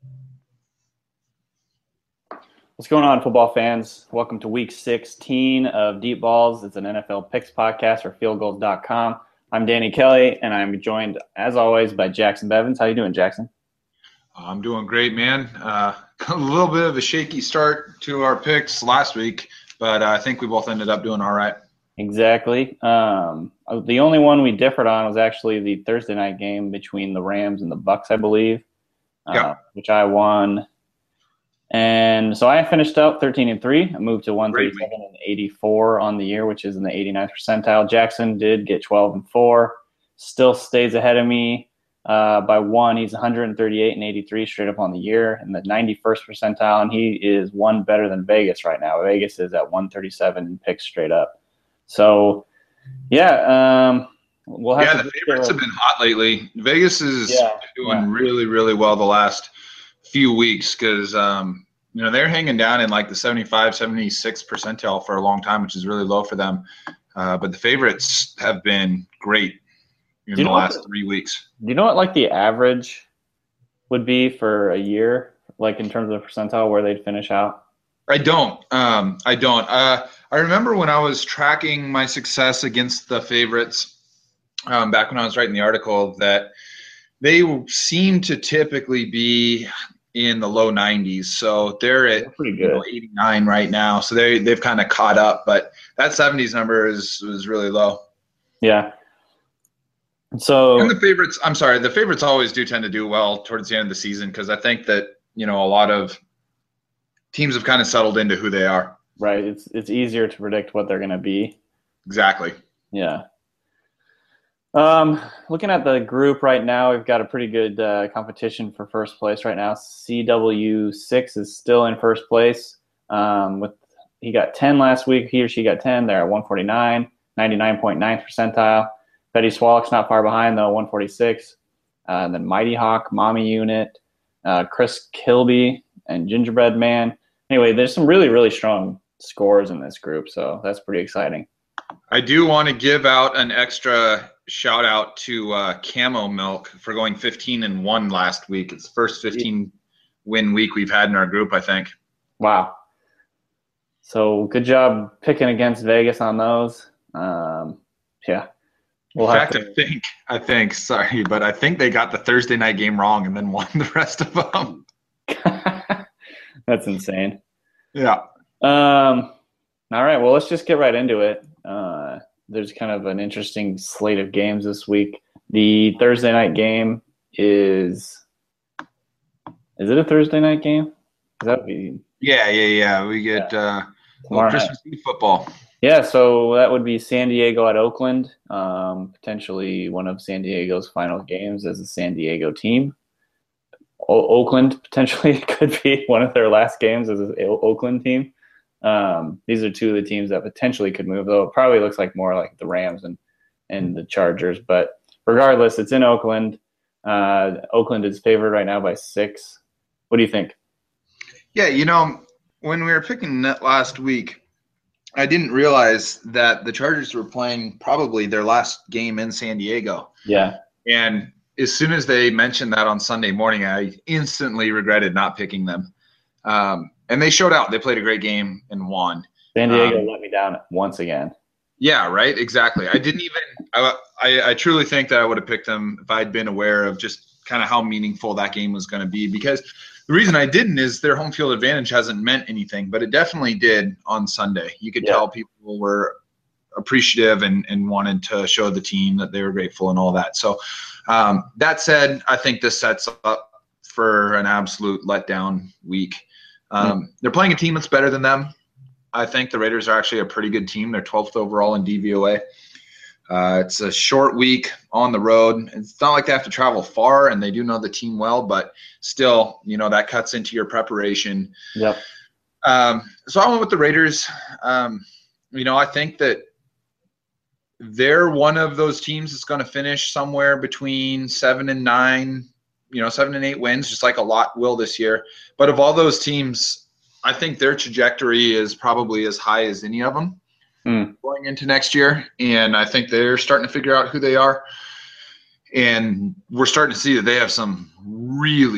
What's going on, football fans? Welcome to week 16 of Deep Balls. It's an NFL picks podcast for fieldgoals.com. I'm Danny Kelly, and I'm joined, as always, by Jackson Bevins. How you doing, Jackson? I'm doing great, man. A little bit of a shaky start to our picks last week, but I think we both ended up doing all right. Exactly. The only one we differed on was actually the Thursday night game between the Rams and the Bucks, I believe, Yeah. which I won. And so I finished up 13-3. I moved to 137-84 on the year, which is in the 89th percentile. Jackson did get 12-4, still stays ahead of me by one. He's 138-83 straight up on the year in the 91st percentile, and he is one better than Vegas right now. Vegas is at 137 in picks straight up. So, we'll have to. The favorites have been hot lately. Vegas is doing really, really well the last few weeks because they're hanging down in like the 75, 76 percentile for a long time, which is really low for them. But the favorites have been great in the last 3 weeks. Do you know what like the average would be for a year, like in terms of percentile where they'd finish out? I don't. I remember when I was tracking my success against the favorites back when I was writing the article that they seem to typically be in the low 90s. So they're at pretty good. 89 right now. So they've kind of caught up, but that 70s number was really low. Yeah. So and the favorites always do tend to do well towards the end of the season because I think that, a lot of teams have kind of settled into who they are. Right. It's easier to predict what they're going to be. Exactly. Yeah. Looking at the group right now, we've got a pretty good competition for first place right now. CW6 is still in first place. He got 10 last week. He or she got 10. They're at 149, 99.9th percentile. Betty Swallock's not far behind, though, 146. And then Mighty Hawk, Mommy Unit, Chris Kilby, and Gingerbread Man. Anyway, there's some really, really strong scores in this group, so that's pretty exciting. I do want to give out an extra shout out to Camo Milk for going 15-1 last week. It's the first 15-win week we've had in our group, I think. Wow. So good job picking against Vegas on those. In fact, I think they got the Thursday night game wrong and then won the rest of them. That's insane. Yeah. All right. Well, let's just get right into it. There's kind of an interesting slate of games this week. The Thursday night game is it a Thursday night game? Yeah. We get Christmas Eve football. Yeah, so that would be San Diego at Oakland, potentially one of San Diego's final games as a San Diego team. Oakland potentially could be one of their last games as an Oakland team. These are two of the teams that potentially could move, though it probably looks like more like the Rams and the Chargers. But regardless, it's in Oakland. Oakland is favored right now by 6. What do you think? Yeah, when we were picking that last week, I didn't realize that the Chargers were playing probably their last game in San Diego. Yeah. And as soon as they mentioned that on Sunday morning, I instantly regretted not picking them. And they showed out. They played a great game and won. San Diego let me down once again. Yeah, right. Exactly. I didn't even I truly think that I would have picked them if I'd been aware of just kind of how meaningful that game was going to be, because the reason I didn't is their home field advantage hasn't meant anything, but it definitely did on Sunday. You could tell people were appreciative and wanted to show the team that they were grateful and all that. So that said, I think this sets up for an absolute letdown week. They're playing a team that's better than them. I think the Raiders are actually a pretty good team. They're 12th overall in DVOA. It's a short week on the road. It's not like they have to travel far, and they do know the team well, but still, that cuts into your preparation. Yep. So I went with the Raiders. I think that they're one of those teams that's going to finish somewhere between 7 and 9, 7 and 8 wins, just like a lot will this year. But of all those teams, I think their trajectory is probably as high as any of them going into next year. And I think they're starting to figure out who they are. And we're starting to see that they have some really,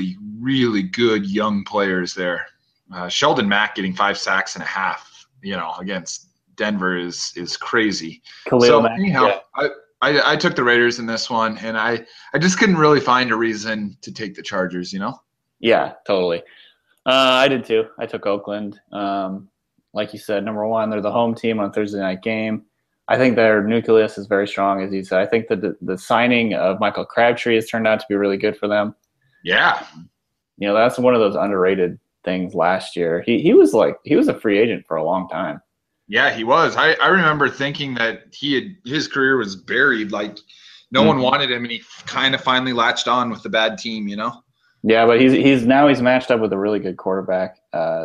really good young players there. Sheldon Mack getting 5 sacks and a half, against Denver is crazy. Khalil So Mack, anyhow, yeah. I took the Raiders in this one, and I just couldn't really find a reason to take the Chargers, Yeah, totally. I did too. I took Oakland. Like you said, number one, they're the home team on Thursday night game. I think their nucleus is very strong, as you said. I think that the signing of Michael Crabtree has turned out to be really good for them. Yeah. That's one of those underrated things last year. He was a free agent for a long time. Yeah, he was. I remember thinking that his career was buried. Like no one wanted him, and he kind of finally latched on with the bad team, Yeah, but he's matched up with a really good quarterback.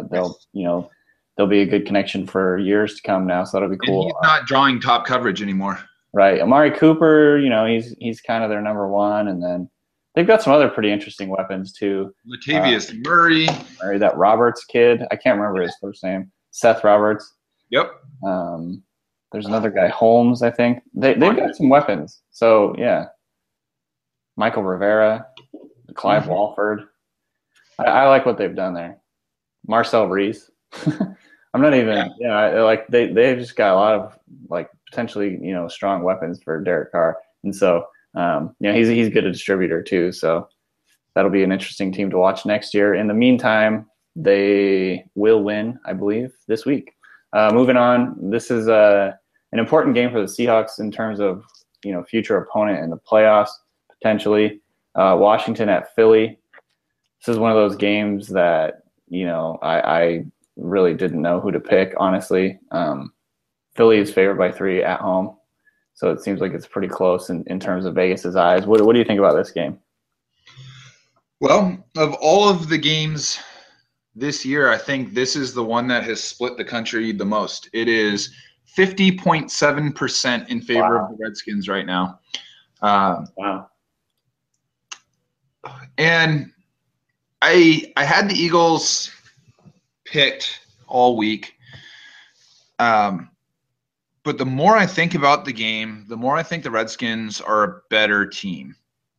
There'll be a good connection for years to come now, so that'll be cool. And he's not drawing top coverage anymore. Right. Amari Cooper, he's kind of their number one, and then they've got some other pretty interesting weapons too. Latavius Murray, that Roberts kid. I can't remember his first name. Seth Roberts. Yep. There's another guy, Holmes, I think. They've got some weapons. So, yeah. Michael Rivera, Clive Walford. I like what they've done there. Marcel Reese. I'm not even, they've just got a lot of, potentially, strong weapons for Derek Carr. And so, he's good a distributor too. So that'll be an interesting team to watch next year. In the meantime, they will win, I believe, this week. Moving on, this is an important game for the Seahawks in terms of future opponent in the playoffs potentially. Washington at Philly. This is one of those games that I really didn't know who to pick. Honestly, Philly is favored by 3 at home, so it seems like it's pretty close in terms of Vegas's eyes. What do you think about this game? Well, of all of the games this year, I think this is the one that has split the country the most. It is 50.7% in favor of the Redskins right now. Wow. And I had the Eagles picked all week. But the more I think about the game, the more I think the Redskins are a better team.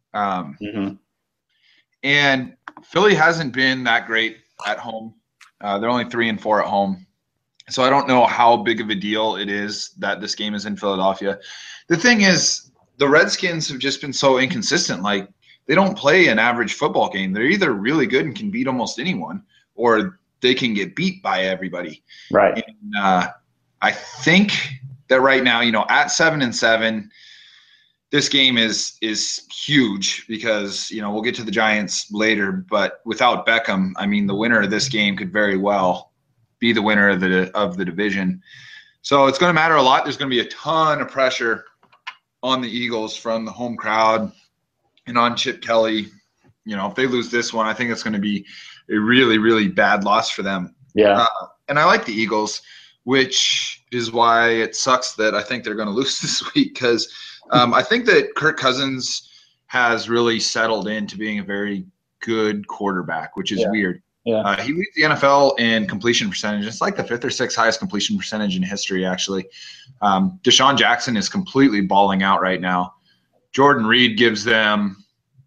And Philly hasn't been that great at home. They're only 3-4 at home. So I don't know how big of a deal it is that this game is in Philadelphia. The thing is, the Redskins have just been so inconsistent. Like, they don't play an average football game. They're either really good and can beat almost anyone, or they can get beat by everybody. Right. And I think that right now, at 7-7, this game is huge because, we'll get to the Giants later, but without Beckham, I mean, the winner of this game could very well be the winner of the division. So it's going to matter a lot. There's going to be a ton of pressure on the Eagles from the home crowd and on Chip Kelly. If they lose this one, I think it's going to be a really, really bad loss for them. Yeah. And I like the Eagles, which is why it sucks that I think they're going to lose this week because I think that Kirk Cousins has really settled into being a very good quarterback, which is weird. Yeah. He leads the NFL in completion percentage. It's like the 5th or 6th highest completion percentage in history, actually. Deshaun Jackson is completely balling out right now. Jordan Reed gives them,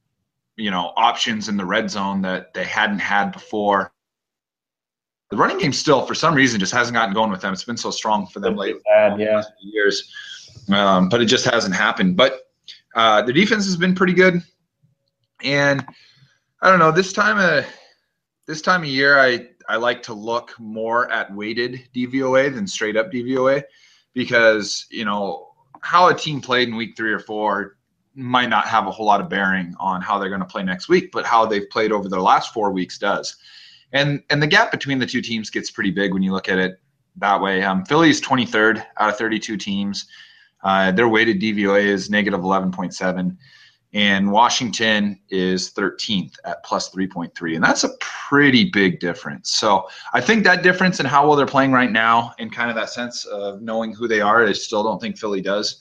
options in the red zone that they hadn't had before. The running game still, for some reason, just hasn't gotten going with them. It's been so strong for them lately. Years. But it just hasn't happened. But the defense has been pretty good. And I don't know, this time of year, I like to look more at weighted DVOA than straight up DVOA because, how a team played in week 3 or 4 might not have a whole lot of bearing on how they're going to play next week, but how they've played over their last 4 weeks does. And the gap between the two teams gets pretty big when you look at it that way. Philly's 23rd out of 32 teams. Their weighted DVOA is negative 11.7. And Washington is 13th at plus 3.3. And that's a pretty big difference. So I think that difference in how well they're playing right now and kind of that sense of knowing who they are, I still don't think Philly does,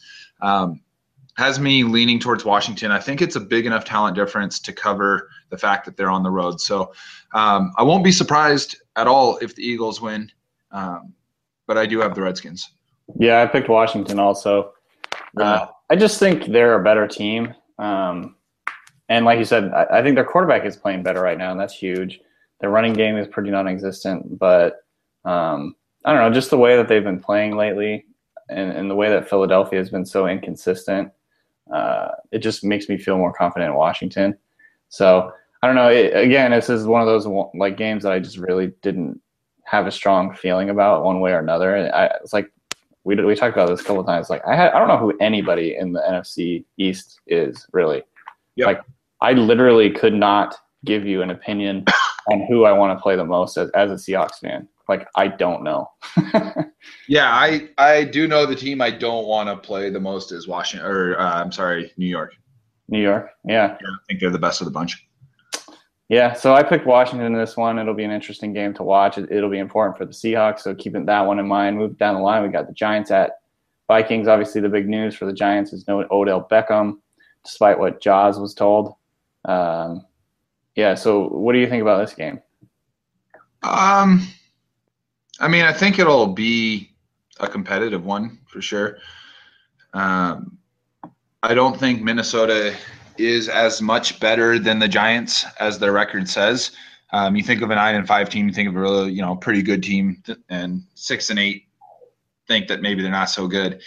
has me leaning towards Washington. I think it's a big enough talent difference to cover the fact that they're on the road. So I won't be surprised at all if the Eagles win, but I do have the Redskins. Yeah, I picked Washington also. I just think they're a better team. And And like you said, I think their quarterback is playing better right now, and that's huge. Their running game is pretty non-existent, but I don't know, just the way that they've been playing lately, and the way that Philadelphia has been so inconsistent, it just makes me feel more confident in Washington. So I don't know. Again, this is one of those like games that I just really didn't have a strong feeling about one way or another. It's like we talked about this a couple of times. Like I don't know who anybody in the NFC East is really. Yep. Like I literally could not give you an opinion on who I want to play the most as a Seahawks fan. Like I don't know. Yeah, I do know the team I don't want to play the most is Washington, or New York. New York, yeah. I think they're the best of the bunch. Yeah, so I picked Washington in this one. It'll be an interesting game to watch. It'll be important for the Seahawks, so keeping that one in mind. Move down the line, we got the Giants at Vikings. Obviously, the big news for the Giants is no Odell Beckham, despite what Jaws was told. Yeah, so what do you think about this game? I mean, I think it'll be a competitive one for sure. I don't think Minnesota is as much better than the Giants as their record says. You think of a 9-5 team, you think of a really, pretty good team, and 6-8 think that maybe they're not so good.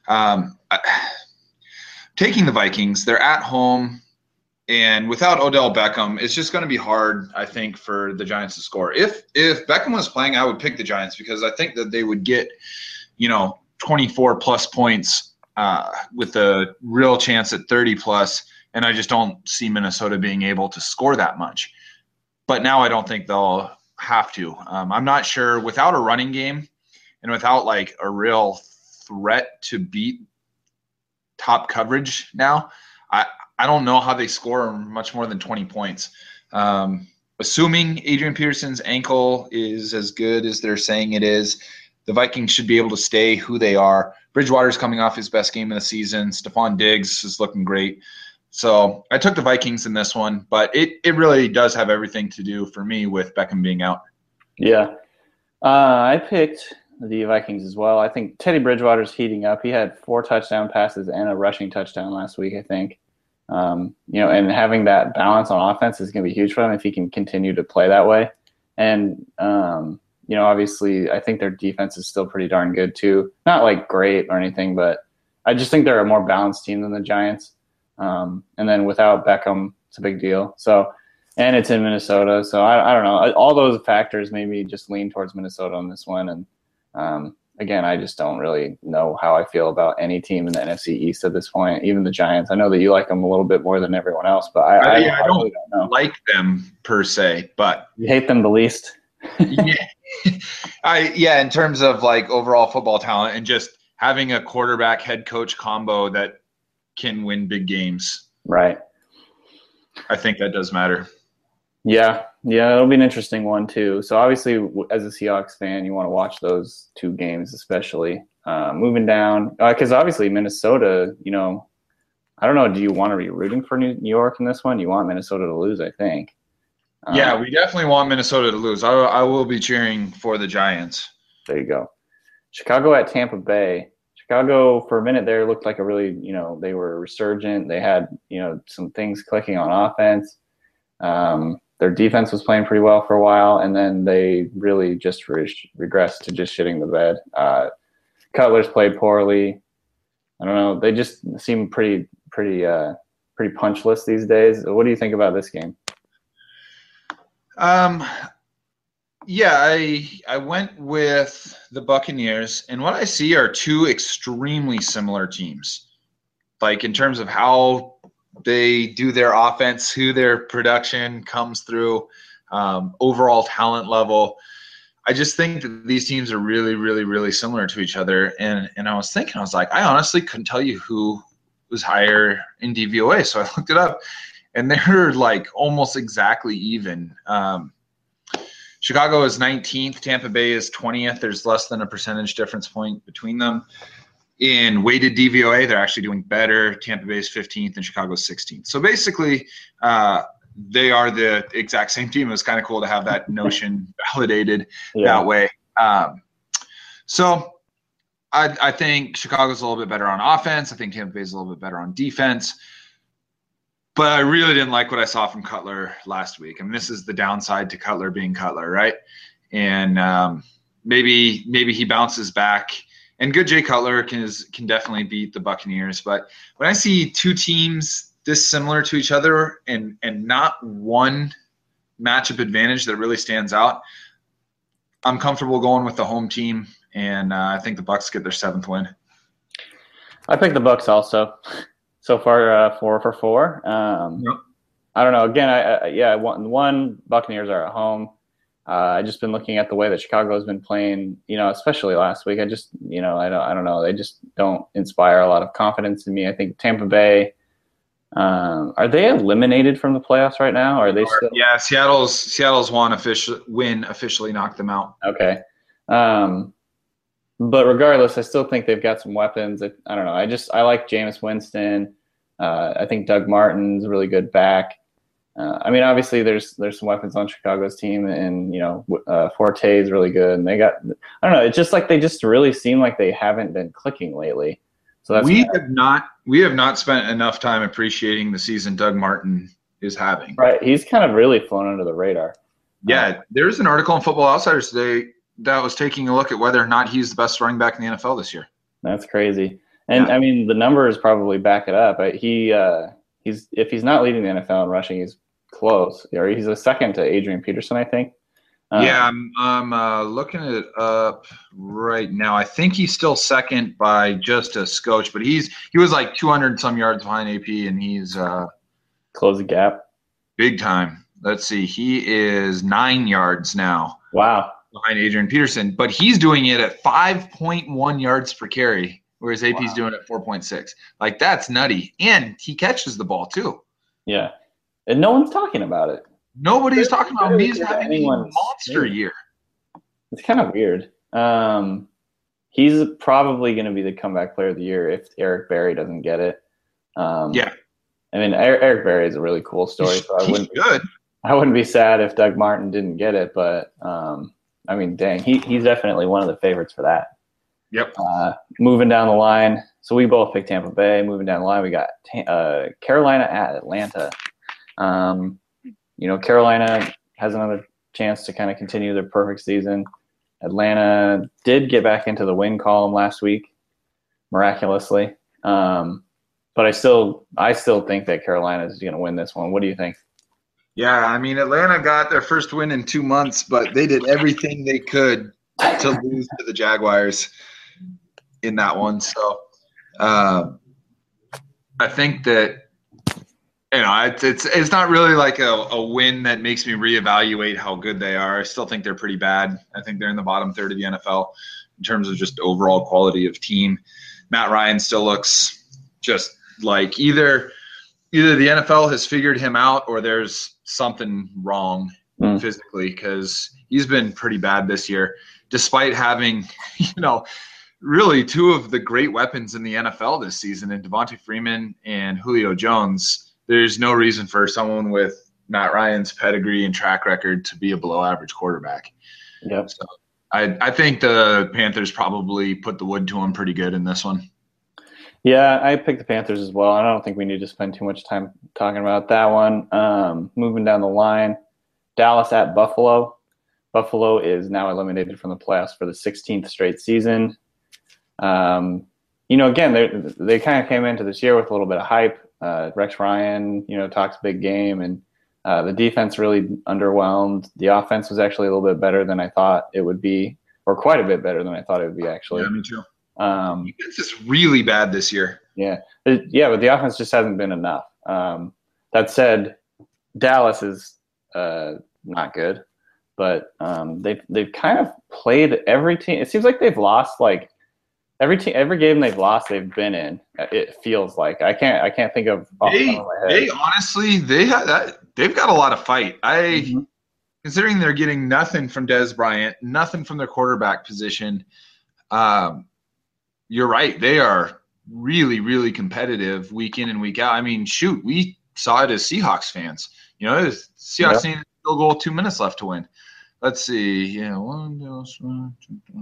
Taking the Vikings, they're at home, and without Odell Beckham, it's just going to be hard, I think, for the Giants to score. If Beckham was playing, I would pick the Giants because I think that they would get, 24 plus points with a real chance at 30 plus. And I just don't see Minnesota being able to score that much. But now I don't think they'll have to. I'm not sure. Without a running game and without like a real threat to beat top coverage now, I don't know how they score much more than 20 points. Assuming Adrian Peterson's ankle is as good as they're saying it is, the Vikings should be able to stay who they are. Bridgewater's coming off his best game of the season. Stephon Diggs is looking great. So I took the Vikings in this one, but it really does have everything to do for me with Beckham being out. Yeah. I picked the Vikings as well. I think Teddy Bridgewater's heating up. He had 4 touchdown passes and a rushing touchdown last week, I think. And having that balance on offense is going to be huge for them if he can continue to play that way. And, obviously I think their defense is still pretty darn good too. Not like great or anything, but I just think they're a more balanced team than the Giants. And then without Beckham, it's a big deal. So, and it's in Minnesota. So I don't know. All those factors made me just lean towards Minnesota on this one. And again, I just don't really know how I feel about any team in the NFC East at this point, even the Giants. I know that you like them a little bit more than everyone else, but I really don't know. Like them per se, but you hate them the least. In terms of like overall football talent and just having a quarterback head coach combo that can win big games. Right. I think that does matter. Yeah, it'll be an interesting one too. So obviously, as a Seahawks fan, you want to watch those 2 games, especially moving down, because obviously Minnesota. I don't know. Do you want to be rooting for New York in this one? You want Minnesota to lose, I think. Yeah, we definitely want Minnesota to lose. I will be cheering for the Giants. There you go. Chicago at Tampa Bay. Chicago, for a minute there, looked like a really, they were resurgent. They had, some things clicking on offense. Their defense was playing pretty well for a while, and then they really just regressed to just shitting the bed. Cutler's played poorly. I don't know. They just seem pretty punchless these days. What do you think about this game? I went with the Buccaneers, and what I see are 2 extremely similar teams. Like in terms of how they do their offense, who their production comes through, overall talent level. I just think that these teams are really, really, really similar to each other. And I was thinking, I was like, I honestly couldn't tell you who was higher in DVOA. So I looked it up, and they're like almost exactly even. Chicago is 19th. Tampa Bay is 20th. There's less than a percentage difference point between them. In weighted DVOA, they're actually doing better. Tampa Bay is 15th and Chicago is 16th. So basically, they are the exact same team. It was kind of cool to have that notion validated that way. So I think Chicago's a little bit better on offense. I think Tampa Bay is a little bit better on defense. But I really didn't like what I saw from Cutler last week. I mean, this is the downside to Cutler being Cutler, right? And maybe he bounces back. And good Jay Cutler can definitely beat the Buccaneers. But when I see two teams this similar to each other and not one matchup advantage that really stands out, I'm comfortable going with the home team, and I think the Bucs get their 7th win. I picked the Bucs also. So far, 4 for 4. Yep. I don't know. Again, one Buccaneers are at home. I just been looking at the way that Chicago has been playing, especially last week. I just, I don't know. They just don't inspire a lot of confidence in me. I think Tampa Bay, are they eliminated from the playoffs right now? Or are they still? Yeah, Seattle's win officially knocked them out. Okay. But regardless, I still think they've got some weapons. I don't know. I like Jameis Winston. I think Doug Martin's a really good back. Obviously there's some weapons on Chicago's team, and Forte is really good, and they got. I don't know. It's just like they just really seem like they haven't been clicking lately. So that's we have not spent enough time appreciating the season Doug Martin is having. Right, he's kind of really flown under the radar. Yeah, there's an article in Football Outsiders today that was taking a look at whether or not he's the best running back in the NFL this year. That's crazy, and yeah. The numbers probably back it up. He's if he's not leading the NFL in rushing, he's close, or he's a second to Adrian Peterson, I think. Yeah, I'm looking it up right now. I think he's still second by just a scotch, but he was like 200 some yards behind AP, and he's close the gap big time. Let's see, he is 9 yards now. Wow, behind Adrian Peterson, but he's doing it at 5.1 yards per carry, whereas AP's doing it at 4.6. Like, that's nutty, and he catches the ball too. Yeah, and no one's talking about it. Nobody's talking about me having a monster year. It's kind of weird. He's probably going to be the comeback player of the year if Eric Berry doesn't get it. Yeah. Eric Berry is a really cool story. So I wouldn't be sad if Doug Martin didn't get it, but dang, he's definitely one of the favorites for that. Yep. Moving down the line, so we both picked Tampa Bay. Moving down the line, we got Carolina at Atlanta. Carolina has another chance to kind of continue their perfect season. Atlanta did get back into the win column last week, miraculously. But I still think that Carolina is going to win this one. What do you think? Yeah, Atlanta got their first win in 2 months, but they did everything they could to lose to the Jaguars in that one. So I think that it's not really like a win that makes me reevaluate how good they are. I still think they're pretty bad. I think they're in the bottom third of the NFL in terms of just overall quality of team. Matt Ryan still looks just like either the NFL has figured him out or there's something wrong physically, because he's been pretty bad this year, despite having, really two of the great weapons in the NFL this season in Devontae Freeman and Julio Jones. There's no reason for someone with Matt Ryan's pedigree and track record to be a below-average quarterback. Yep. So I think the Panthers probably put the wood to him pretty good in this one. Yeah, I picked the Panthers as well. I don't think we need to spend too much time talking about that one. Moving down the line, Dallas at Buffalo. Buffalo is now eliminated from the playoffs for the 16th straight season. Again, they kind of came into this year with a little bit of hype. Rex Ryan, talks big game, and the defense really underwhelmed. The offense was actually a little bit better than I thought it would be, or quite a bit better than I thought it would be, actually. Yeah, me too. Defense is really bad this year. Yeah, but the offense just hasn't been enough. That said, Dallas is not good, but they've kind of played every team. It seems like they've lost like every game they've lost, they've been in. It feels like I can't think of. They honestly they've got a lot of fight. Considering they're getting nothing from Dez Bryant, nothing from their quarterback position. You're right. They are really, really competitive week in and week out. We saw it as Seahawks fans. Seahawks needed a field goal, 2 minutes left to win. Let's see.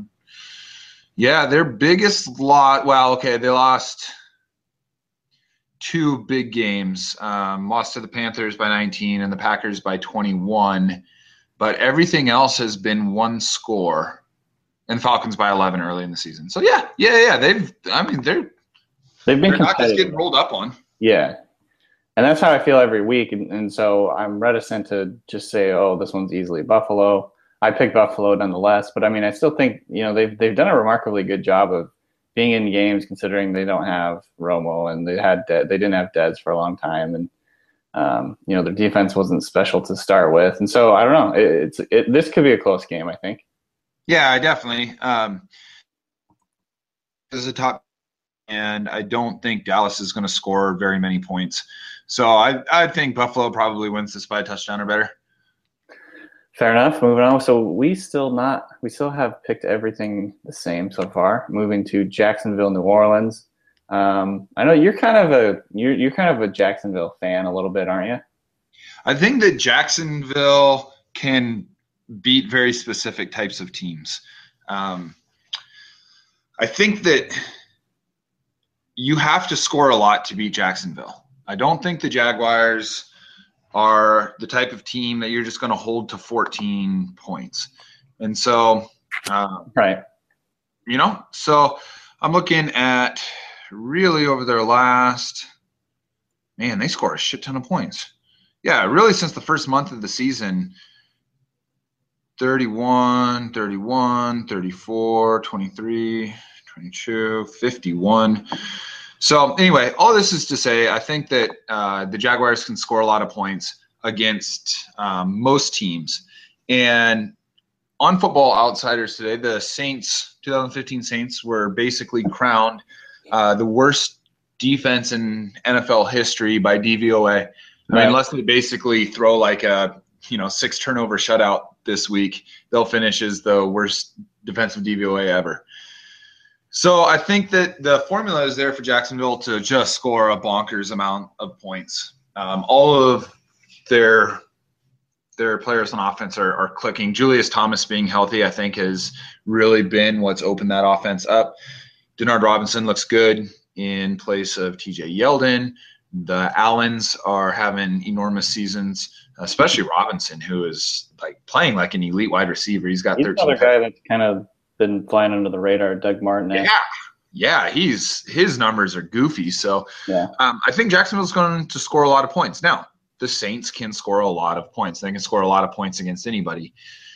Yeah, their biggest loss. Well, okay, they lost two big games. Lost to the Panthers by 19 and the Packers by 21. But everything else has been one score, and Falcons by 11 early in the season. So yeah. They've been not just getting rolled up on. Yeah. And that's how I feel every week. And so I'm reticent to just say, oh, this one's easily Buffalo. I picked Buffalo nonetheless. But I mean, I still think, they've done a remarkably good job of being in games considering they don't have Romo and they didn't have Dez for a long time. And, their defense wasn't special to start with. And so I don't know. This could be a close game, I think. Yeah, definitely. This is a top, and I don't think Dallas is going to score very many points. So I think Buffalo probably wins this by a touchdown or better. Fair enough. Moving on. So we still have picked everything the same so far. Moving to Jacksonville, New Orleans. I know you're kind of a Jacksonville fan a little bit, aren't you? I think that Jacksonville can beat very specific types of teams. I think that you have to score a lot to beat Jacksonville. I don't think the Jaguars are the type of team that you're just going to hold to 14 points. And so, right. So I'm looking at really over their they score a shit ton of points. Yeah, really since the first month of the season, 31, 31, 34, 23, 22, 51. So anyway, all this is to say, I think that the Jaguars can score a lot of points against most teams. And on Football Outsiders today, the Saints, 2015 Saints, were basically crowned the worst defense in NFL history by DVOA. I mean, unless they basically throw like a 6 turnover shutout this week, they'll finish as the worst defensive DVOA ever. So I think that the formula is there for Jacksonville to just score a bonkers amount of points. All of their players on offense are clicking. Julius Thomas being healthy, I think, has really been what's opened that offense up. Denard Robinson looks good in place of TJ Yeldon. The Allens are having enormous seasons, especially Robinson, who is playing like an elite wide receiver. He's 13. Another guy that's kind of been flying under the radar, Doug Martin. Yeah, his numbers are goofy. So I think Jacksonville's going to score a lot of points. Now, the Saints can score a lot of points. They can score a lot of points against anybody.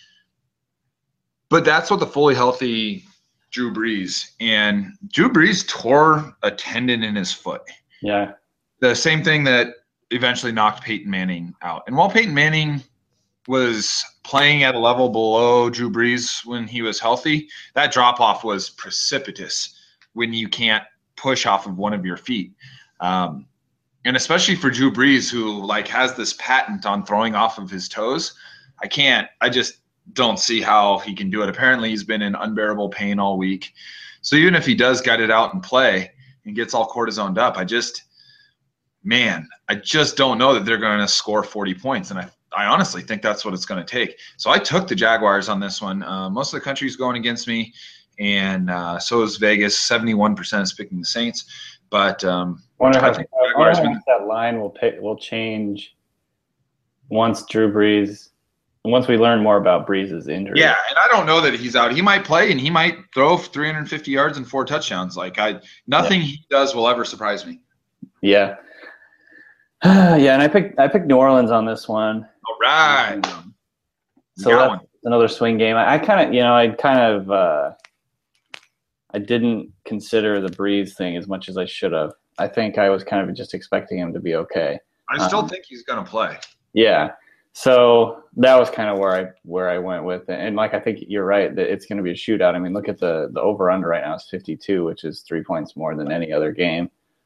But that's what the fully healthy Drew Brees. And Drew Brees tore a tendon in his foot. Yeah. The same thing that eventually knocked Peyton Manning out. And while Peyton Manning was playing at a level below Drew Brees when he was healthy, that drop-off was precipitous when you can't push off of one of your feet. And especially for Drew Brees, who has this patent on throwing off of his toes, I just don't see how he can do it. Apparently he's been in unbearable pain all week. So even if he does get it out and play and gets all cortisoned up, I just don't know that they're going to score 40 points. And I honestly think that's what it's going to take. So I took the Jaguars on this one. Most of the country's going against me, and so is Vegas. 71% is picking the Saints. But I think that line will change once once we learn more about Brees' injury. Yeah, and I don't know that he's out. He might play, and he might throw 350 yards and 4 touchdowns. Nothing he does will ever surprise me. Yeah. And I picked New Orleans on this one. All right. So that's another swing game. I didn't consider the Brees thing as much as I should have. I think I was kind of just expecting him to be okay. I still think he's going to play. Yeah. So that was kind of where I went with it. And I think you're right that it's going to be a shootout. I mean, look at the over-under right now is 52, which is 3 points more than any other game.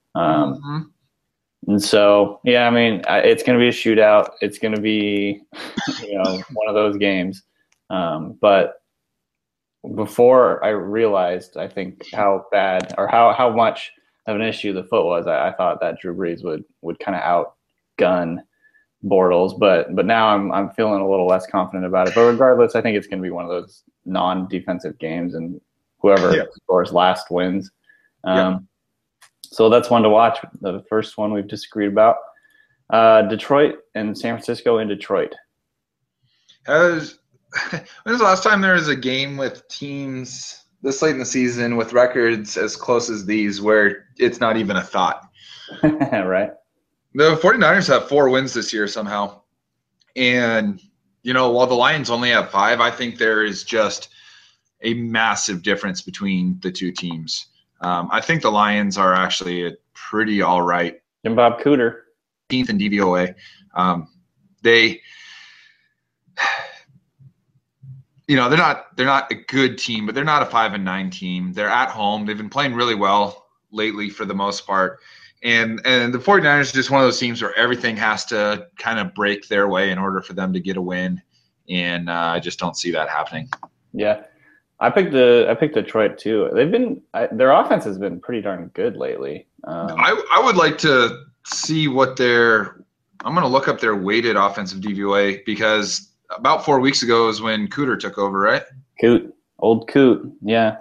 And so, I mean, it's going to be a shootout. It's going to be, one of those games. But before I realized, I think, how bad or how much of an issue the foot was, I thought that Drew Brees would kind of outgun Bortles. But now I'm feeling a little less confident about it. But regardless, I think it's going to be one of those non-defensive games, and whoever scores last wins. So that's one to watch. The first one we've disagreed about. Detroit and San Francisco in Detroit. When was the last time there was a game with teams this late in the season with records as close as these where it's not even a thought? Right. The 49ers have 4 wins this year somehow. And, while the Lions only have 5, I think there is just a massive difference between the two teams. I think the Lions are actually a pretty all right. And Bob Cooter. 15th in DVOA. They're not a good team, but they're not a 5-9 team. They're at home. They've been playing really well lately for the most part. And the 49ers is just one of those teams where everything has to kind of break their way in order for them to get a win. And I just don't see that happening. Yeah. I picked Detroit too. Their offense has been pretty darn good lately. I would like to see what I'm going to look up their weighted offensive DVOA because about 4 weeks ago is when Cooter took over, right? Old Coot, yeah.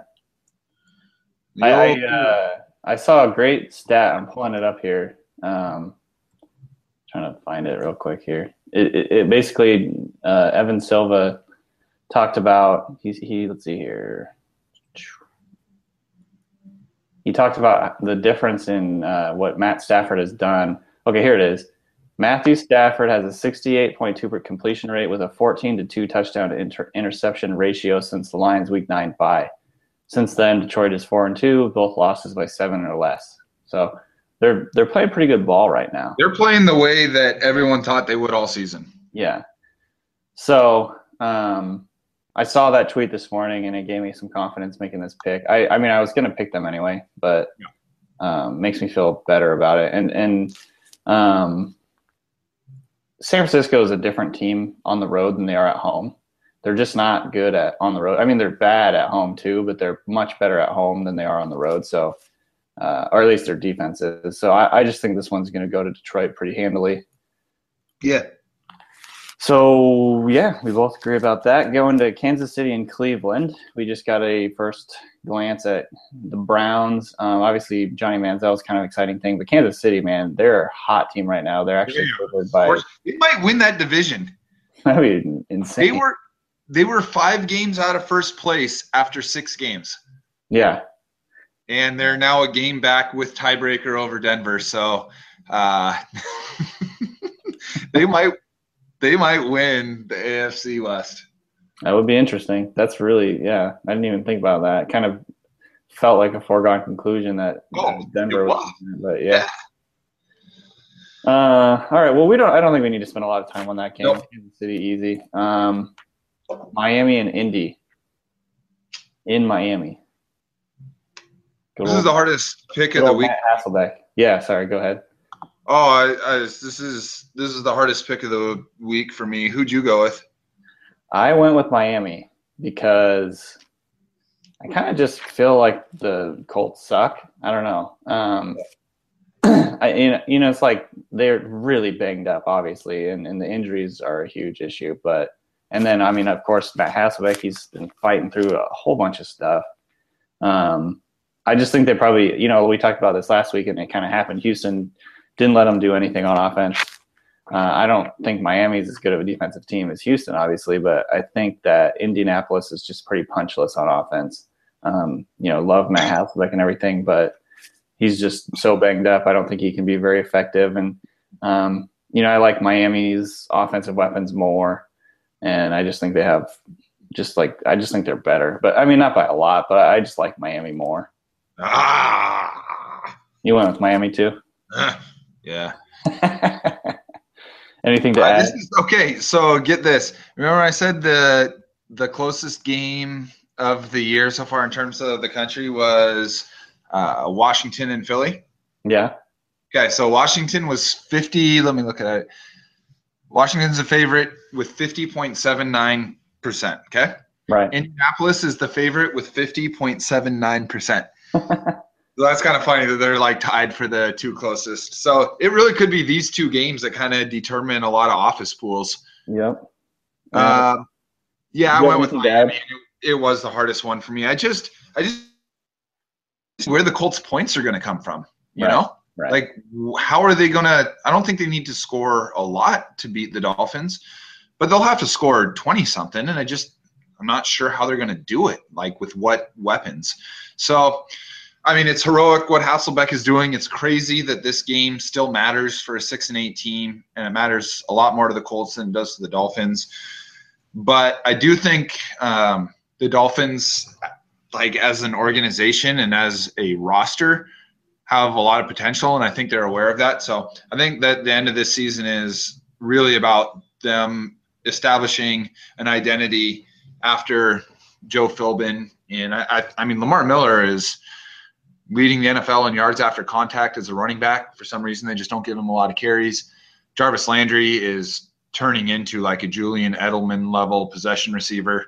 I saw a great stat. I'm pulling it up here. Trying to find it real quick here. It basically Evan Silva talked about. Let's see here. He talked about the difference in what Matt Stafford has done. Okay, here it is. Matthew Stafford has a 68.2% completion rate with a 14-2 touchdown to interception ratio since the Lions' Week 9 bye. Since then, Detroit is 4-2, both losses by 7 or less. So they're playing pretty good ball right now. They're playing the way that everyone thought they would all season. Yeah. So I saw that tweet this morning, and it gave me some confidence making this pick. I mean, I was going to pick them anyway, but makes me feel better about it. And San Francisco is a different team on the road than they are at home. They're just not good on the road. I mean, they're bad at home too, but they're much better at home than they are on the road. So, or at least their defense is. So I just think this one's going to go to Detroit pretty handily. Yeah. So, yeah, we both agree about that. Going to Kansas City and Cleveland. We just got a first glance at the Browns. Obviously, Johnny Manziel is kind of an exciting thing. But Kansas City, man, they're a hot team right now. They're actually favored by – They might win that division. That would be insane. They were 5 games out of first place after 6 games. Yeah. And they're now a game back with tiebreaker over Denver. So they might win the AFC West. That would be interesting. That's really, yeah. I didn't even think about that. It kind of felt like a foregone conclusion that Denver was. But yeah. All right. Well, I don't think we need to spend a lot of time on that game. Nope. Kansas City easy. Miami and Indy. In Miami. This is the hardest pick of the week. Matt Hasselbeck. Yeah, sorry, go ahead. Oh, this is the hardest pick of the week for me. Who'd you go with? I went with Miami because I kind of just feel like the Colts suck. I don't know. It's like they're really banged up, obviously, and the injuries are a huge issue. And then, I mean, of course, Matt Hasselbeck, he's been fighting through a whole bunch of stuff. I just think they probably, we talked about this last week, and it kind of happened. Houston didn't let them do anything on offense. I don't think Miami's as good of a defensive team as Houston, obviously, but I think that Indianapolis is just pretty punchless on offense. Love Matt Hasselbeck and everything, but he's just so banged up. I don't think he can be very effective. And, I like Miami's offensive weapons more, and I just think they have I just think they're better. But, I mean, not by a lot, but I just like Miami more. You went with Miami too? Yeah. Anything to add? Okay, so get this. Remember I said the closest game of the year so far in terms of the country was Washington and Philly? Yeah. Okay, so Washington was 50. Let me look at it. Washington's a favorite with 50.79%, okay? Right. Indianapolis is the favorite with 50.79%. So that's kind of funny that they're like tied for the 2 closest. So it really could be these 2 games that kind of determine a lot of office pools. Yep. I went with Miami. It was the hardest one for me. I just where the Colts points are going to come from. you Right. know? Right. Like, how are they going to – I don't think they need to score a lot to beat the Dolphins, but they'll have to score 20-something, and I'm not sure how they're going to do it, like with what weapons. So, I mean, it's heroic what Hasselbeck is doing. It's crazy that this game still matters for a 6-8 team, and it matters a lot more to the Colts than it does to the Dolphins. But I do think the Dolphins, like as an organization and as a roster, have a lot of potential, and I think they're aware of that. So I think that the end of this season is really about them establishing an identity after Joe Philbin. And I mean, Lamar Miller is leading the NFL in yards after contact as a running back. For some reason, they just don't give him a lot of carries. Jarvis Landry is turning into like a Julian Edelman level possession receiver.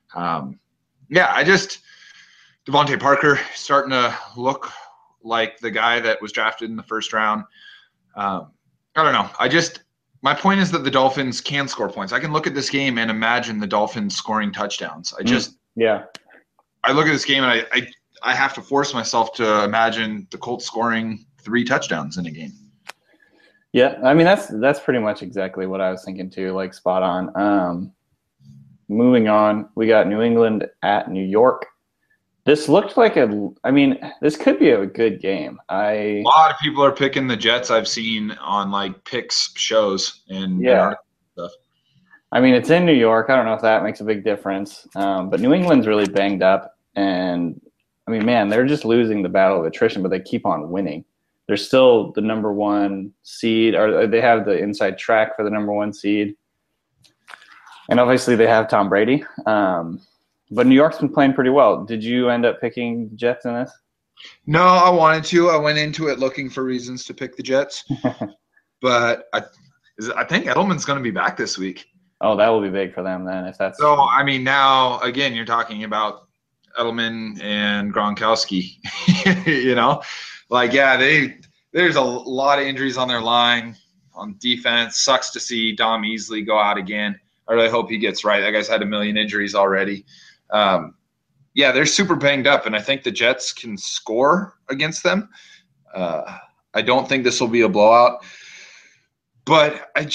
Devontae Parker starting to look like the guy that was drafted in the first round. I don't know. My point is that the Dolphins can score points. I can look at this game and imagine the Dolphins scoring touchdowns. I look at this game and I have to force myself to imagine the Colts scoring 3 touchdowns in a game. Yeah, I mean that's pretty much exactly what I was thinking too, like spot on. Moving on, we got New England at New York. This looked like this could be a good game. A lot of people are picking the Jets. I've seen on like picks shows and stuff. I mean, it's in New York. I don't know if that makes a big difference, but New England's really banged up, and I mean, man, they're just losing the battle of attrition, but they keep on winning. They're still the number 1 seed, or they have the inside track for the number 1 seed, and obviously they have Tom Brady. But New York's been playing pretty well. Did you end up picking the Jets in this? No, I wanted to. I went into it looking for reasons to pick the Jets. But I think Edelman's going to be back this week. Oh, that will be big for them then. If that's so. I mean, now again, you're talking about Edelman and Gronkowski. You know, like there's a lot of injuries on their line on defense. Sucks to see Dom Easley go out again. I really hope he gets right. That guy's had a million injuries already. They're super banged up, and I think the Jets can score against them. I don't think this will be a blowout, but it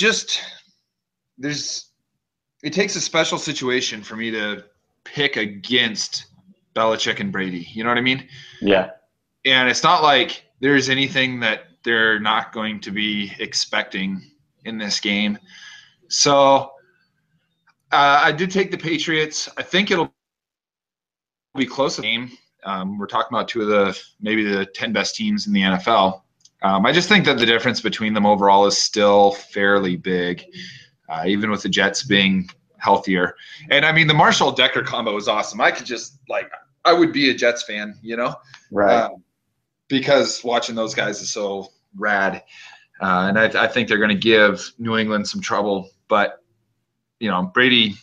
takes a special situation for me to pick against Belichick and Brady. You know what I mean? Yeah. And it's not like there's anything that they're not going to be expecting in this game. So I did take the Patriots. I think it'll be close game. We're talking about 2 of maybe the 10 best teams in the NFL. I just think that the difference between them overall is still fairly big, even with the Jets being healthier. And I mean, the Marshall-Decker combo is awesome. I would be a Jets fan, you know? Right. Because watching those guys is so rad. And I think they're going to give New England some trouble. But, you know, Brady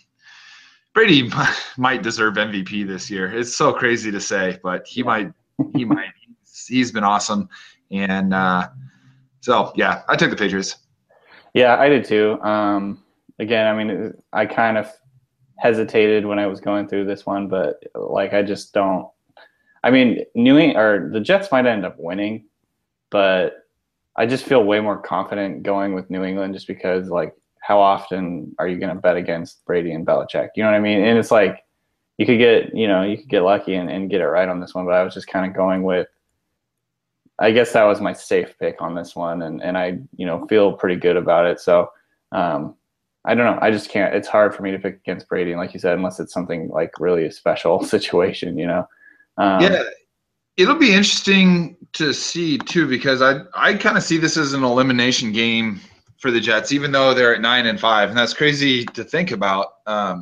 might deserve MVP this year. It's so crazy to say, but he might. He's been awesome. And I took the Patriots. Yeah, I did too. Again, I mean, I kind of hesitated when I was going through this one, but like I just don't. I mean, the Jets might end up winning, but I just feel way more confident going with New England just because, like, how often are you going to bet against Brady and Belichick? You know what I mean? And it's like you could get lucky and get it right on this one, but I was just kind of going with. I guess that was my safe pick on this one, and I feel pretty good about it. So I don't know. I just can't. It's hard for me to pick against Brady, and like you said, unless it's something like really a special situation, you know. It'll be interesting to see too because I kind of see this as an elimination game for the Jets, even though they're at 9-5, and that's crazy to think about.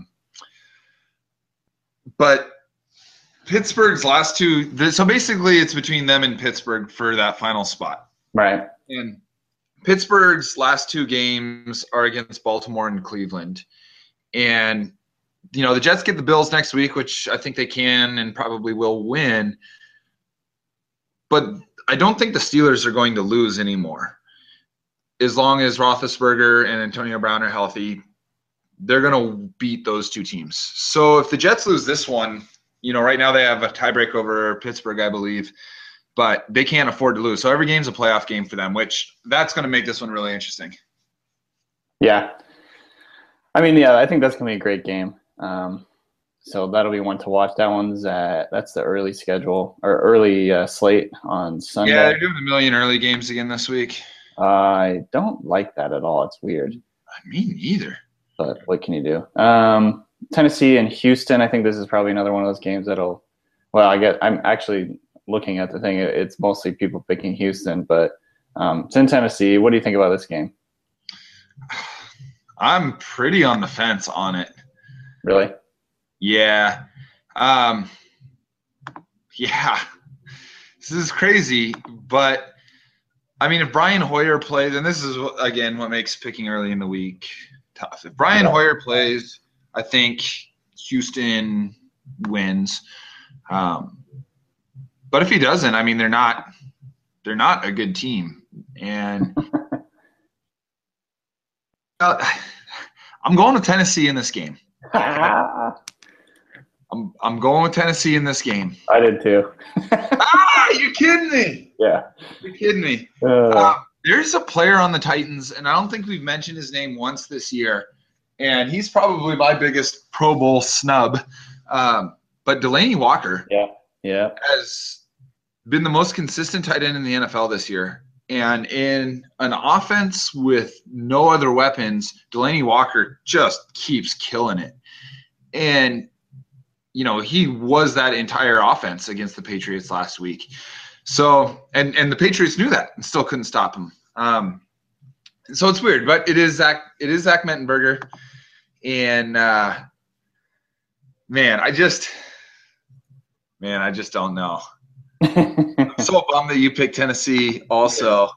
But Pittsburgh's last 2, so basically it's between them and Pittsburgh for that final spot. Right. And Pittsburgh's last 2 games are against Baltimore and Cleveland. And, the Jets get the Bills next week, which I think they can and probably will win. But I don't think the Steelers are going to lose anymore. As long as Roethlisberger and Antonio Brown are healthy, they're going to beat those 2 teams. So if the Jets lose this one, right now they have a tiebreak over Pittsburgh, I believe. but they can't afford to lose. So every game's a playoff game for them, which that's going to make this one really interesting. Yeah. I mean, yeah, I think that's going to be a great game. So that'll be one to watch. That's the early schedule or early slate on Sunday. Yeah, they're doing a million early games again this week. I don't like that at all. It's weird. Me neither. But what can you do? Tennessee and Houston. I think this is probably another one of those games that'll. Well, I'm actually looking at the thing. It's mostly people picking Houston, but it's in Tennessee. What do you think about this game? I'm pretty on the fence on it. Really? Yeah. Yeah. This is crazy, but I mean, if Brian Hoyer plays, and this is, again, what makes picking early in the week tough. If Brian Hoyer plays, I think Houston wins. But if he doesn't, I mean, they're not a good team. And I'm going with Tennessee in this game. I'm going with Tennessee in this game. I did too. You kidding me? Yeah. You're kidding me. There's a player on the Titans, and I don't think we've mentioned his name once this year, and he's probably my biggest Pro Bowl snub. But Delanie Walker has been the most consistent tight end in the NFL this year. And in an offense with no other weapons, Delanie Walker just keeps killing it. And, you know, he was that entire offense against the Patriots last week. So, and the Patriots knew that and still couldn't stop him. So it's weird, but it is Zach Mettenberger. And, man, I just don't know. I'm so bummed that you picked Tennessee also.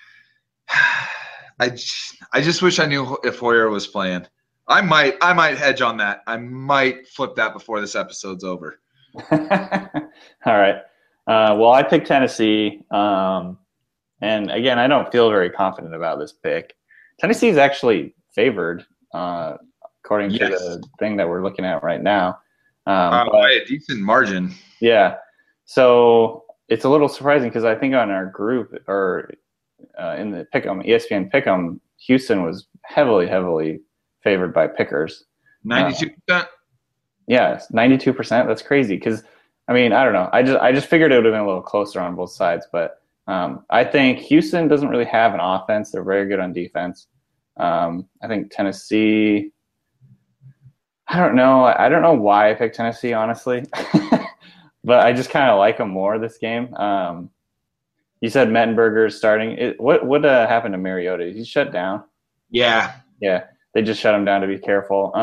I just wish I knew if Hoyer was playing. I might hedge on that. I might flip that before this episode's over. All right. Well, I picked Tennessee. And again, I don't feel very confident about this pick. Tennessee is actually favored, according to the thing that we're looking at right now. By a decent margin. Yeah. So it's a little surprising because I think on our group or in the Pick'em, ESPN Pick'em, Houston was heavily favored by pickers. 92%? Yeah, 92%. That's crazy because, I mean, I don't know. I just figured it would have been a little closer on both sides. But I think Houston doesn't really have an offense. They're very good on defense. I think Tennessee – I don't know. I don't know why I picked Tennessee, honestly. But I just kind of like them more this game. You said Mettenberger is starting. What happened to Mariota? Is he shut down? Yeah. Yeah, they just shut him down to be careful.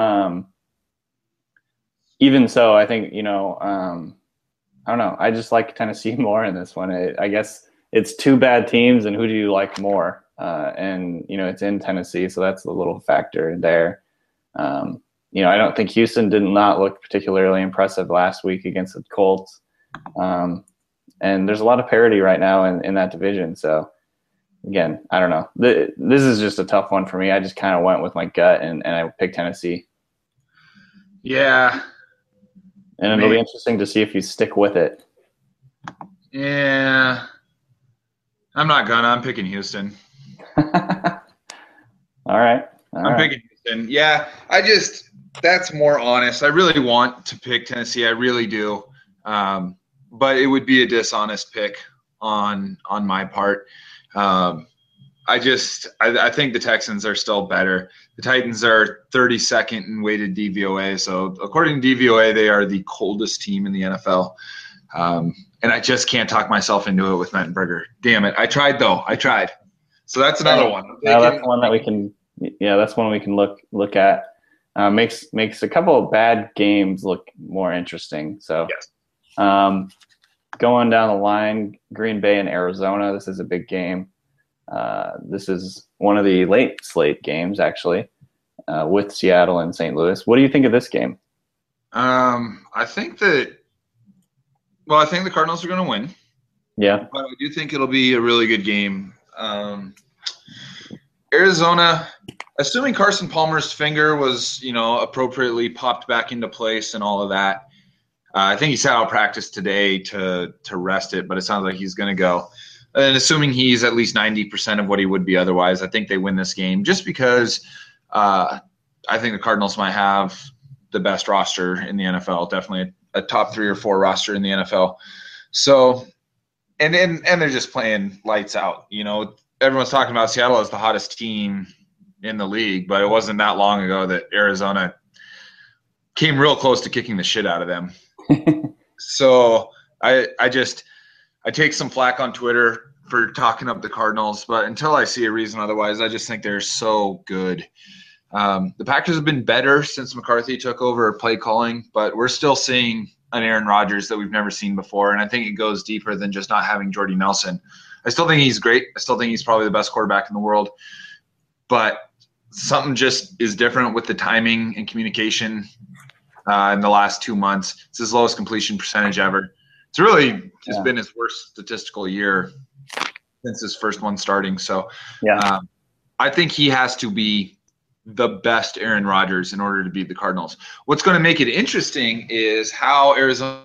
Even so, I think, I don't know. I just like Tennessee more in this one. I guess it's two bad teams, and who do you like more? And, it's in Tennessee, so that's a little factor there. I don't think Houston did not look particularly impressive last week against the Colts. And there's a lot of parity right now in that division. So, again, I don't know. This is just a tough one for me. I just kind of went with my gut, and I picked Tennessee. Yeah. And it'll be interesting to see if you stick with it. Yeah. I'm not gonna. I'm picking Houston. All right. I'm picking Houston. Yeah, that's more honest. I really want to pick Tennessee. I really do. But it would be a dishonest pick on my part. I think the Texans are still better. The Titans are 32nd in weighted DVOA. So according to DVOA, they are the coldest team in the NFL. And I just can't talk myself into it with Mettenberger. Damn it. I tried, though. So that's another one. That's one that we can – that's one we can look at. Makes a couple of bad games look more interesting. So yes. Going down the line, Green Bay and Arizona. This is a big game. This is one of the late slate games, actually, with Seattle and St. Louis. What do you think of this game? I think the Cardinals are going to win. Yeah. But I do think it'll be a really good game. Arizona, assuming Carson Palmer's finger was, appropriately popped back into place and all of that, I think he sat out practice today to rest it, but it sounds like he's going to go. And assuming he's at least 90% of what he would be otherwise, I think they win this game just because I think the Cardinals might have the best roster in the NFL, definitely a top 3 or 4 roster in the NFL. So, and they're just playing lights out. You know, everyone's talking about Seattle as the hottest team in the league, but it wasn't that long ago that Arizona came real close to kicking the shit out of them. So I take some flack on Twitter for talking up the Cardinals, but until I see a reason otherwise, I just think they're so good. The Packers have been better since McCarthy took over play calling, but we're still seeing an Aaron Rodgers that we've never seen before, and I think it goes deeper than just not having Jordy Nelson. I still think he's great. I still think he's probably the best quarterback in the world, but something just is different with the timing and communication in the last 2 months. It's his lowest completion percentage ever. It's really just been his worst statistical year since his first one starting. So I think he has to be the best Aaron Rodgers in order to beat the Cardinals. What's going to make it interesting is how Arizona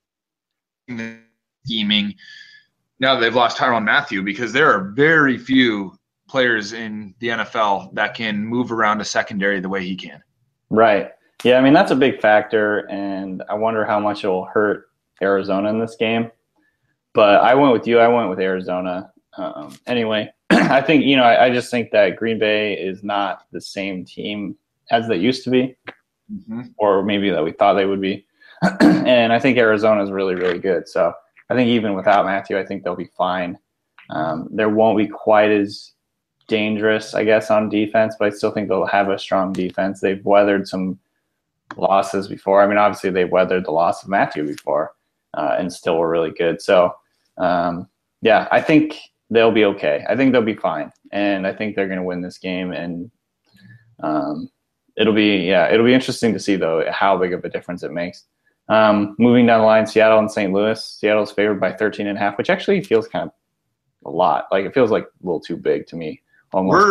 scheming now that they've lost Tyrann Mathieu, because there are very few players in the NFL that can move around a secondary the way he can. Right. Yeah, I mean, that's a big factor, and I wonder how much it will hurt Arizona in this game. But I went with you. I went with Arizona. Anyway, I think, I just think that Green Bay is not the same team as they used to be, or maybe that we thought they would be. And I think Arizona is really, really good. So I think even without Matthew, I think they'll be fine. There won't be quite as dangerous, I guess, on defense, but I still think they'll have a strong defense. They've weathered some losses before. I mean, obviously they weathered the loss of Matthew before and still were really good. So, I think they'll be okay. I think they'll be fine. And I think they're going to win this game. And it'll be interesting to see, though, how big of a difference it makes. Moving down the line, Seattle and St. Louis. Seattle's favored by 13.5, which actually feels kind of a lot. Like, it feels like a little too big to me. Almost.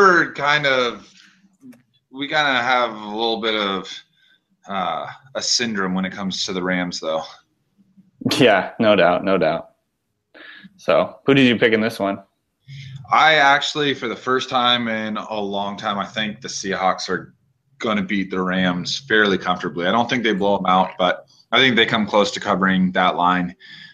We kind of have a little bit of a syndrome when it comes to the Rams, though. Yeah, no doubt. So, who did you pick in this one? I actually, for the first time in a long time, I think the Seahawks are going to beat the Rams fairly comfortably. I don't think they blow them out, but I think they come close to covering that line.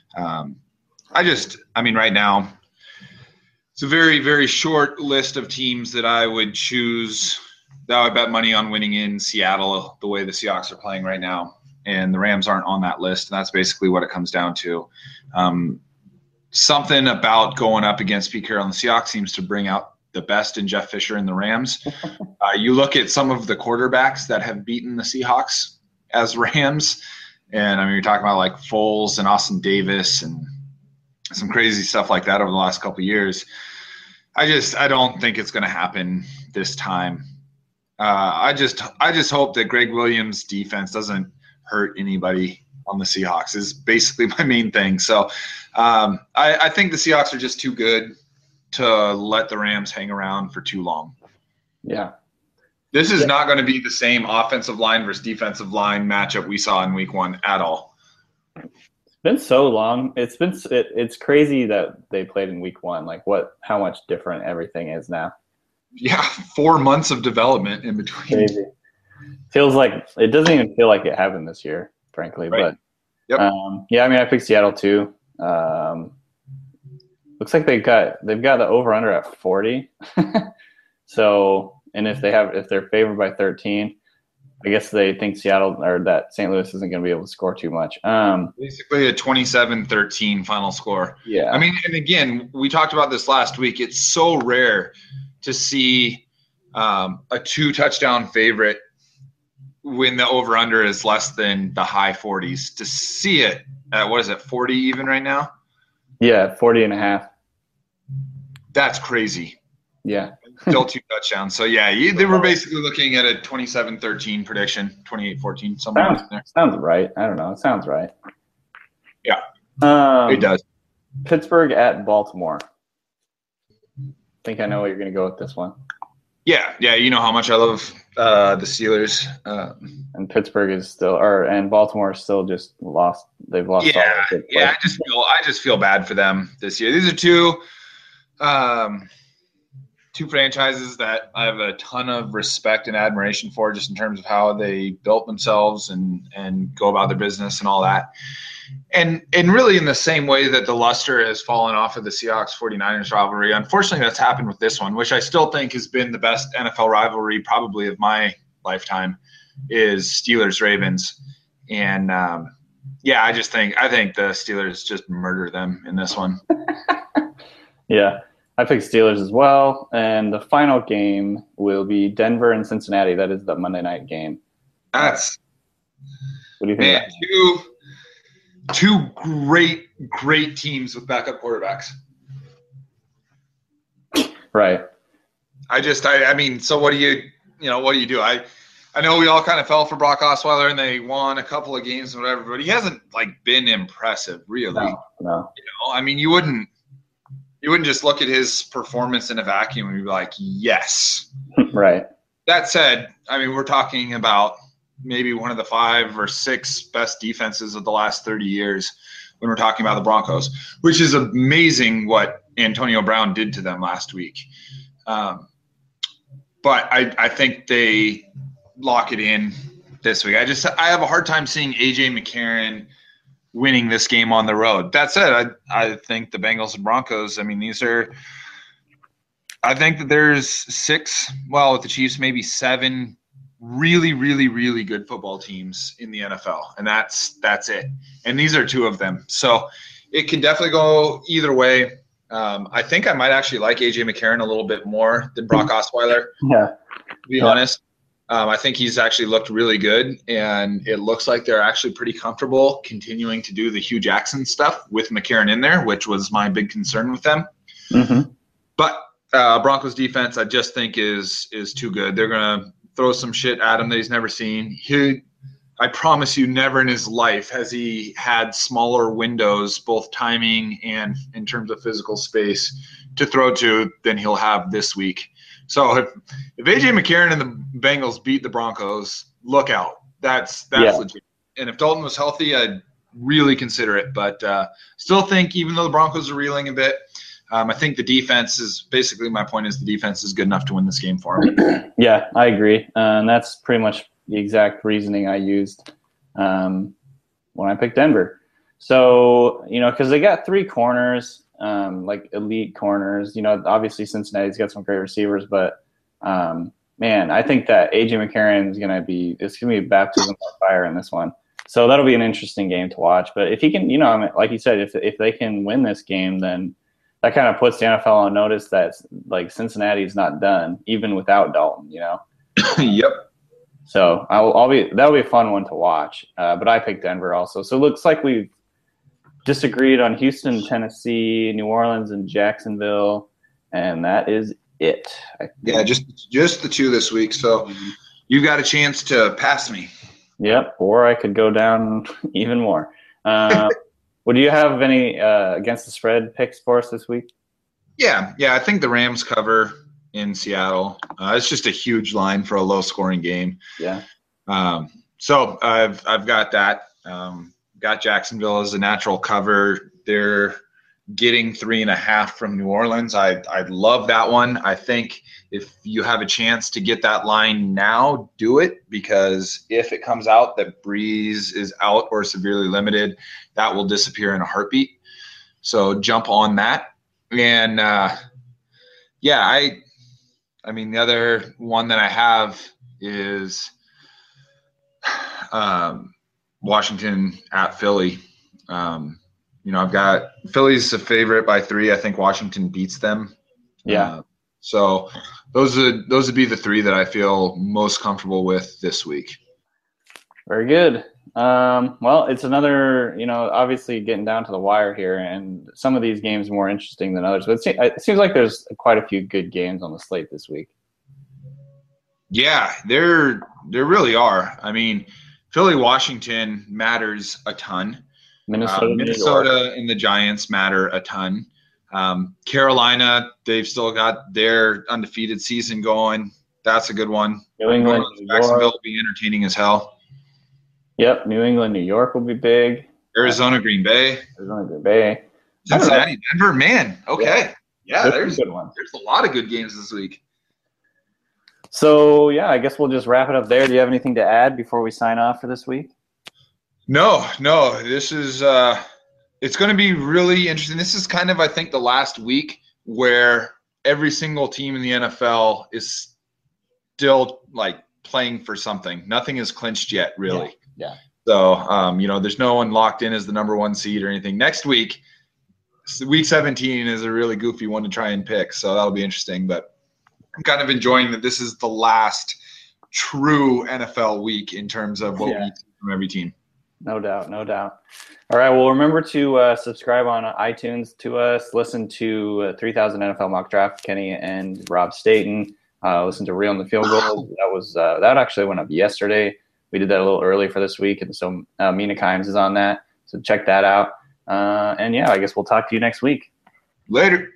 Right now, it's a very, very short list of teams that I would choose that I would bet money on winning in Seattle the way the Seahawks are playing right now. And the Rams aren't on that list. And that's basically what it comes down to. Something about going up against Pete Carroll and the Seahawks seems to bring out the best in Jeff Fisher and the Rams. You look at some of the quarterbacks that have beaten the Seahawks as Rams. And, you're talking about like Foles and Austin Davis and some crazy stuff like that over the last couple of years. I don't think it's going to happen this time. I just hope that Greg Williams' defense doesn't hurt anybody on the Seahawks is basically my main thing. So I think the Seahawks are just too good to let the Rams hang around for too long. Yeah. This is not going to be the same offensive line versus defensive line matchup we saw in week 1 at all. It's been so long. It's crazy that they played in week 1. Like how much different everything is now. Yeah, 4 months of development in between. Crazy. Feels like it doesn't even feel like it happened this year, frankly. Right. But I picked Seattle too. Looks like they've got the over under at 40. So, and if they're favored by 13, I guess they think Seattle or that St. Louis isn't going to be able to score too much. Basically a 27-13 final score. Yeah. And again, we talked about this last week. It's so rare to see a 2-touchdown favorite when the over-under is less than the high 40s. To see it at, 40 even right now? Yeah, 40.5. That's crazy. Yeah. Still 2 touchdowns. So, they were basically looking at a 27-13 prediction, 28-14, somewhere in there. Sounds right. I don't know. It sounds right. Yeah, it does. Pittsburgh at Baltimore. I think I know what you're going to go with this one. Yeah, you know how much I love the Steelers. And Pittsburgh is still, and Baltimore is still just lost. They've lost all of it. Yeah. I just feel bad for them this year. These are two franchises that I have a ton of respect and admiration for, just in terms of how they built themselves and go about their business and all that. And really in the same way that the luster has fallen off of the Seahawks 49ers rivalry, unfortunately that's happened with this one, which I still think has been the best NFL rivalry probably of my lifetime, is Steelers Ravens. And I think the Steelers just murder them in this one. Yeah, I picked Steelers as well. And the final game will be Denver and Cincinnati. That is the Monday night game. What do you think? Two great teams with backup quarterbacks. Right. I mean, so what do you do? I know we all kind of fell for Brock Osweiler and they won a couple of games and whatever, but he hasn't been impressive, really. No. I mean, you wouldn't just look at his performance in a vacuum and be like, yes. Right. That said, I mean, we're talking about maybe one of the 5 or 6 best defenses of the last 30 years when we're talking about the Broncos, which is amazing what Antonio Brown did to them last week. But I think they lock it in this week. I have a hard time seeing A.J. McCarron winning this game on the road. That said, I think the Bengals and Broncos, I mean, I think that there's 6, well, with the Chiefs, maybe 7 really, really, really good football teams in the NFL, and that's it. And these are 2 of them. So it can definitely go either way. I think I might actually like A.J. McCarron a little bit more than Brock Osweiler, to be honest. I think he's actually looked really good, and it looks like they're actually pretty comfortable continuing to do the Hugh Jackson stuff with McCarron in there, which was my big concern with them. Mm-hmm. But Broncos defense, I just think is too good. They're going to throw some shit at him that he's never seen. I promise you, never in his life has he had smaller windows, both timing and in terms of physical space, to throw to than he'll have this week. So if A.J. McCarron and the Bengals beat the Broncos, look out. That's legit. And if Dalton was healthy, I'd really consider it. But still think, even though the Broncos are reeling a bit, I think the defense is – basically my point is the defense is good enough to win this game for him. Yeah, I agree. And that's pretty much the exact reasoning I used when I picked Denver. So, because they got 3 corners, elite corners. Obviously Cincinnati's got some great receivers, but man, I think that A.J. McCarron is going to be a baptism of fire in this one. So that'll be an interesting game to watch. But if he can, like you said, if they can win this game, then that kind of puts the NFL on notice that Cincinnati's not done even without Dalton. Yep. So that'll be a fun one to watch. But I picked Denver also. So it looks like we've disagreed on Houston, Tennessee, New Orleans, and Jacksonville, and that is it. Yeah, just the 2 this week. So you've got a chance to pass me. Yep, or I could go down even more. Do you have any against the spread picks for us this week? Yeah, I think the Rams cover in Seattle. It's just a huge line for a low-scoring game. Yeah. So I've got that. Got Jacksonville as a natural cover. They're getting 3.5 from New Orleans. I love that one. I think if you have a chance to get that line now, do it, because if it comes out that Breeze is out or severely limited, that will disappear in a heartbeat. So jump on that. And I mean, the other one that I have is Washington at Philly. I've got Philly's a favorite by 3. I think Washington beats them. Yeah. So those would be the 3 that I feel most comfortable with this week. Very good. Well, it's another, obviously getting down to the wire here, and some of these games are more interesting than others. But it seems like there's quite a few good games on the slate this week. Yeah, there really are. I mean, Philly-Washington matters a ton. Minnesota and the Giants matter a ton. Carolina, they've still got their undefeated season going. That's a good one. New England, New Jacksonville York. will be entertaining as hell. Yep, New England, New York will be big. Arizona, Green Bay. Arizona, Green Bay. Cincinnati, Denver, man. Okay. Yeah, there's a good one. There's a lot of good games this week. So, yeah, I guess we'll just wrap it up there. Do you have anything to add before we sign off for this week? No. This is it's going to be really interesting. This is kind of, I think, the last week where every single team in the NFL is still like playing for something. Nothing is clinched yet, really. Yeah. So, there's no one locked in as the number one seed or anything. Next week, week 17 is a really goofy one to try and pick. So that'll be interesting. But I'm kind of enjoying that this is the last true NFL week in terms of what we see from every team. No doubt. All right, well, remember to subscribe on iTunes to us. Listen to 3000 NFL Mock Draft, Kenny and Rob Staten. Listen to Reel in the Field Goal. That actually went up yesterday. We did that a little early for this week, and so Mina Kimes is on that. So check that out. And, yeah, I guess we'll talk to you next week. Later.